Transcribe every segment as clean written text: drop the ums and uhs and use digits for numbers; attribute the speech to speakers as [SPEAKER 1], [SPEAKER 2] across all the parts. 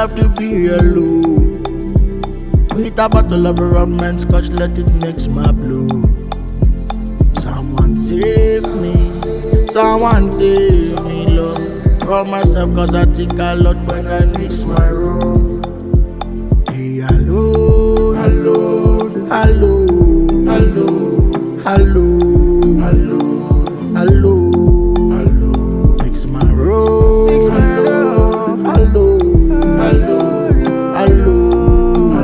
[SPEAKER 1] love to be alone. With a bottle of rum and scotch, let it mix my blue. Someone save me, someone save me, Lord. From myself, cause I think a lot when I mix my rum. Be alone, alone, alone, alone, alone, alone, alone, alone. Mix my rum, alone, alone, alone,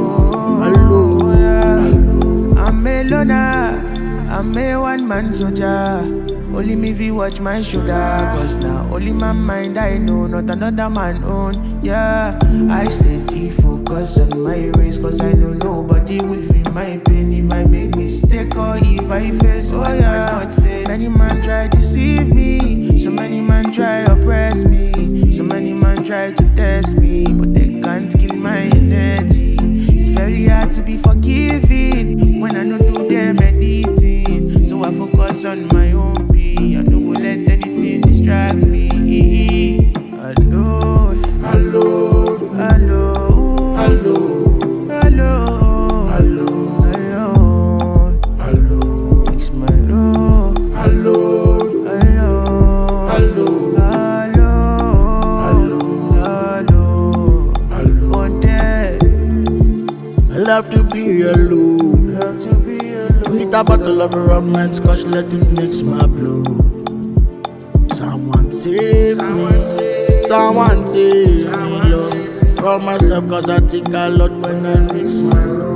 [SPEAKER 1] alone.
[SPEAKER 2] I'm a loner, I'm a one-man soldier. Only me vi watch my shoulder, cause now only my mind I know, not another man own. Yeah, I steady focus on my race, cause I know nobody will feel my pain if I make mistake or if I fail. So I not fail. Many man try deceive me, so many man try oppress me, so many man try to test me, but they can't kill my energy. It's very hard to be forgiving when I don't do them anything. So I focus on my own peace. I don't let anything distract me. Alone,
[SPEAKER 1] Alone,
[SPEAKER 2] alone,
[SPEAKER 1] alone,
[SPEAKER 2] alone,
[SPEAKER 1] alone,
[SPEAKER 2] alone.
[SPEAKER 1] alone,
[SPEAKER 2] Mix my love.
[SPEAKER 1] alone,
[SPEAKER 2] Alone,
[SPEAKER 1] alone,
[SPEAKER 2] alone, alone. On dead.
[SPEAKER 1] I love to be alone. With a bottle of rum and scotch, let it mix my blood. Someone save me, someone save me, Lord. From myself, cause I think a lot when I mix my rum.